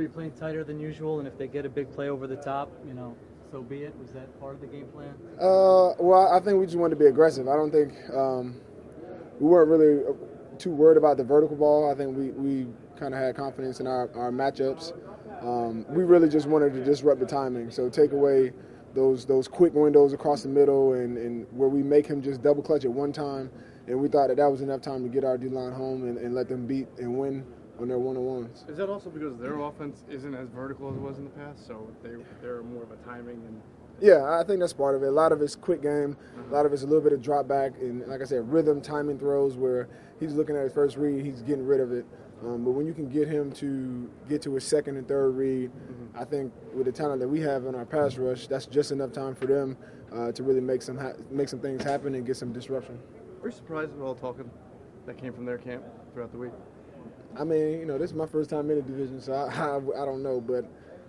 you playing tighter than usual, and if they get a big play over the top, so be it? Was that part of the game plan? Well, I think we just wanted to be aggressive. I don't think we weren't really too worried about the vertical ball. I think we kind of had confidence in our matchups. We really just wanted to disrupt the timing, so take away those quick windows across the middle and where we make him just double clutch at one time, and we thought that was enough time to get our D-line home and let them beat and win on their one-on-ones. Is that also because their offense isn't as vertical as it was in the past, so they're more of a timing and... Yeah, I think that's part of it. A lot of it's quick game. A lot of it's a little bit of drop back and, like I said, rhythm, timing throws where he's looking at his first read, he's getting rid of it. But when you can get him to get to his second and third read, I think with the talent that we have in our pass rush, that's just enough time for them to really make some things happen and get some disruption. Are you surprised at all talking that came from their camp throughout the week? I mean, this is my first time in the division, so I don't know. But,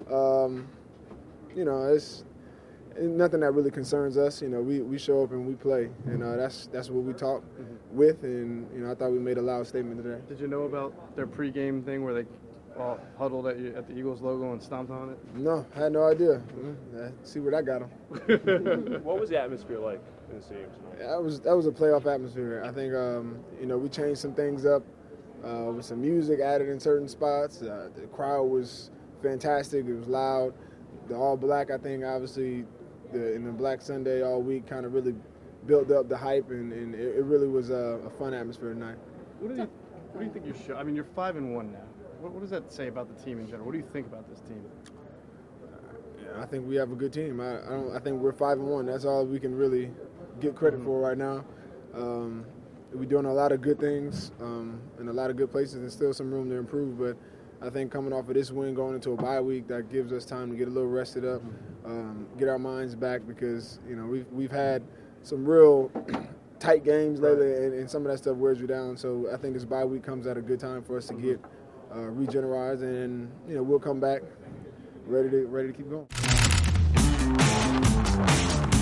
it's nothing that really concerns us. We show up and we play, and that's what we talk with. And I thought we made a loud statement today. Did you know about their pregame thing where they all huddled at the Eagles logo and stomped on it? No, I had no idea. See where that got them. What was the atmosphere like in the stadium tonight? That was a playoff atmosphere. I think we changed some things up with some music added in certain spots. The crowd was fantastic. It was loud. The all black, I think, obviously. In the Black Sunday all week kind of really built up the hype, and it really was a fun atmosphere tonight. What do you think you should? I mean, you're 5-1 now. What does that say about the team in general? What do you think about this team? I think we have a good team. I think we're 5-1. That's all we can really get credit for right now. We're doing a lot of good things in a lot of good places, and still some room to improve. But I think coming off of this win, going into a bye week, that gives us time to get a little rested up, get our minds back, because we've had some real tight games lately, and some of that stuff wears you down. So I think this bye week comes at a good time for us to get regenerized, and we'll come back ready to keep going.